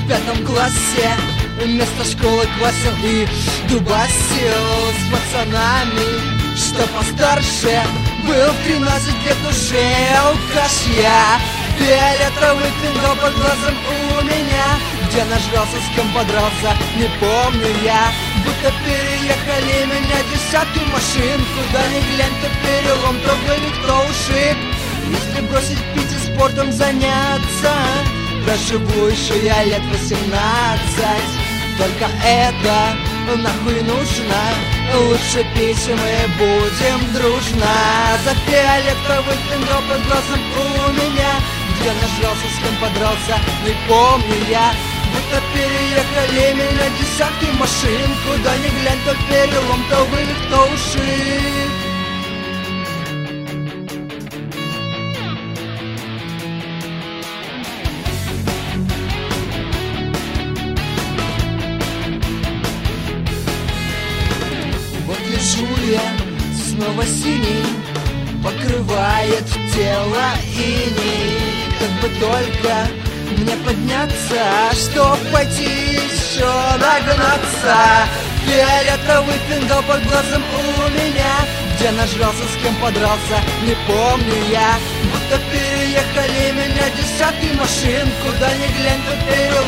в 5 классе вместо школы квасил и дубасил с пацанами, что постарше. Был в 13 лет уже алкаш я. Фиолетовый пиндал под глазом у меня. Где нажрался, с кем подрался, не помню я. Будто переехали меня десятую машинку. Да не глянь, то перелом, то вылет, то ушиб. Если бросить пить и спортом заняться, проживу еще я лет 18. Только это нахуй нужно. Лучше пить мы будем дружно. За фиолетовый пиндал под глазом у меня. Где нажрался, с кем подрался, не помню я. Будто переехали меня десятую машинку. Да не глянь, то перелом, то вылет, то ушиб. Вот лежу я, снова синий, покрывает тело иней. Как бы только мне подняться, чтоб пойти еще нагнаться. Фиолетовый пиндал под глазом у меня. Где нажрался, с кем подрался, не помню я. Будто переехали меня десятую машинку. Да не глянь, то перелом,